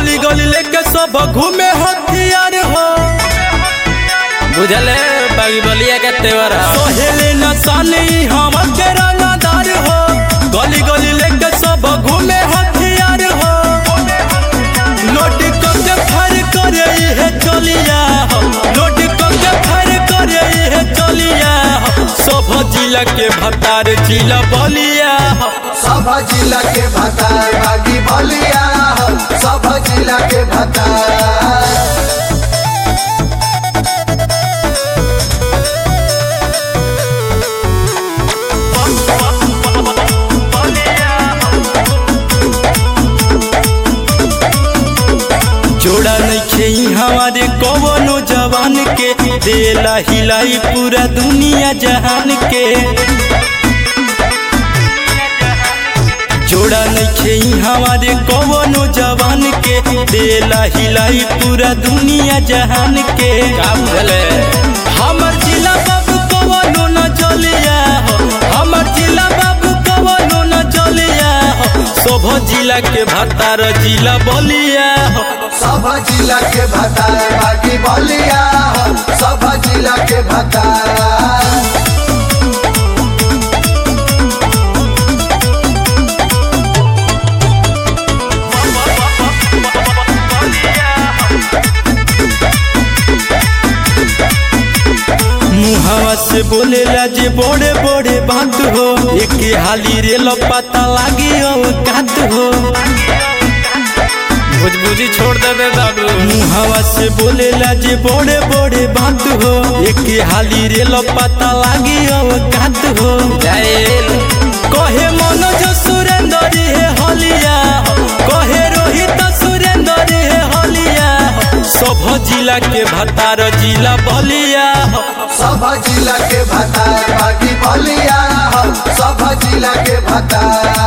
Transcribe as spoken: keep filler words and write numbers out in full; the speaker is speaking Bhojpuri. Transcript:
गली गली लेके सब घूमे हथियार हो बुझले बागी बलिया के तेवरा सोहेले नसानी हम के रंगदार हो गली गली लेके सब घूमे हथियार हो नोट के फर करे है चलिया हो नोट के फर करे है चलिया हो सब जिला के भतार जिला बलिया हो सब जिला के भतार बागी बलिया हो सब जिला के भतार जोड़ा नहीं खेई हमारे कवनो जवान के देला हिलाई पूरा दुनिया जहान के जोड़ा नहीं खेई हमारे कवनो जवान के देला हिलाई पूरा दुनिया जहान के का बुझले हमर जिला बाबू कवनो न चलिया हो हमर जिला बाबू कवनो न चलिया हो सब जिला के भतार जिला बलिया हो सब जिला के भतार बागी बलिया हो सब जिला के भतार मुहावा से बोलेला जे बड़े बड़े बात हो एक हाली रे लपता लागी औकात हो भुजबुजी छोड़ देबे बाबू मुहावा से बोलेला जे बड़े बड़े बात हो एक हाली रे लपता लागी औकात हो जाइल कहे मनोज सुरेंद्र हे हलिया हो कहे रोहित सुरेंद्र हे हलिया हो सब जिला के भतार जिला बलिया हो सब जिला के भतार बागी बलिया हो सब जिला के भतार